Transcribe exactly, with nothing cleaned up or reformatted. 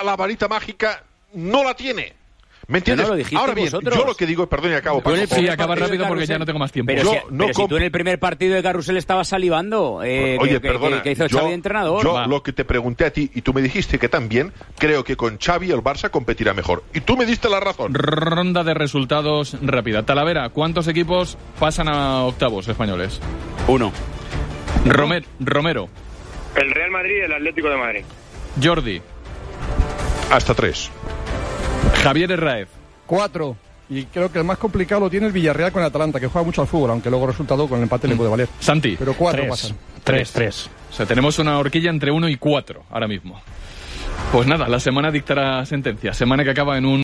la, la varita mágica, no la tiene. ¿Me entiendes? No, no, lo Ahora bien, vosotros. yo lo que digo, perdón y acabo. Paco, Sí, acaba rápido porque ya no tengo más tiempo. Pero, Yo si, no pero si comp- tú en el primer partido de Carrusel estabas salivando, eh, Oye, que, perdona, que, que hizo yo, Xavi de entrenador. yo Va. lo que te pregunté a ti y tú me dijiste que también, creo que con Xavi el Barça competirá mejor. Y tú me diste la razón. Ronda de resultados rápida. Talavera, ¿cuántos equipos pasan a octavos españoles? Uno. Romer, Romero. El Real Madrid y el Atlético de Madrid. Jordi. Hasta tres. Javier Herráez. Cuatro. Y creo que el más complicado lo tiene el Villarreal con el Atalanta, que juega mucho al fútbol, aunque luego el resultado con el empate le puede valer. Santi. Pero cuatro Tres. pasan. Tres, tres. O sea, tenemos una horquilla entre uno y cuatro ahora mismo. Pues nada, la semana dictará sentencia. Semana que acaba en un